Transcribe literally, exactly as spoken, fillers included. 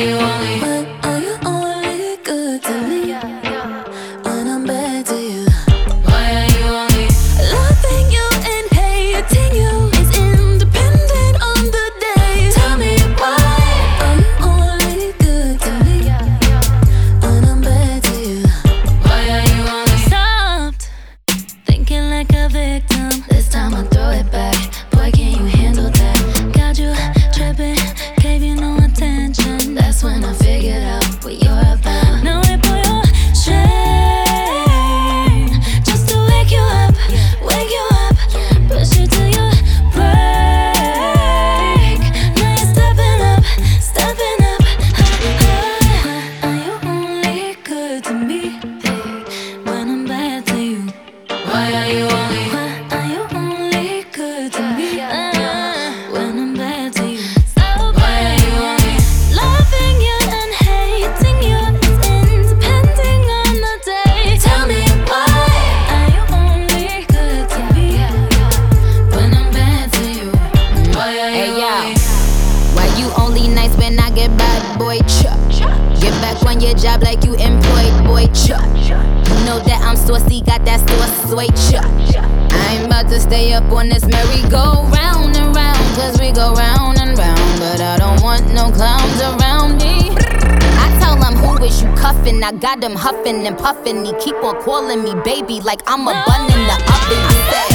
you only? Why are you only good to me when I'm bad to you? Why are you only Loving you and hating you is independent on the day. Tell me why Are you only good to me when I'm bad to you? Why are you only Stopped thinking like a victim. This time I throw it back. Boy, can you handle that? Got you tripping, gave you no attention. That's when I figured out what you're about. Now I pull your string just to wake you up, wake you up, push you to your break. Now you're stepping up, stepping up. Why are you only good to me when I'm bad to you? Why are you only Why are you only good to me when I'm bad to you? So Why are you only loving you and hating you is independent on the day. Tell me why Are you only good to me when I'm bad to you? Why are Hey you yo, only why you only nice when I get bad, boy? Chuck. Get back on your job like you employed, boy. Chuck. You know that I'm saucy, got that sauce, soy chuck. I ain't about to stay up on this merry-go round and round, cause we go round and round. But I don't want no clowns around me. I tell them who is you cuffin'? I got them huffin' and puffin'. He keep on calling me baby like I'm a bun in the oven. I said,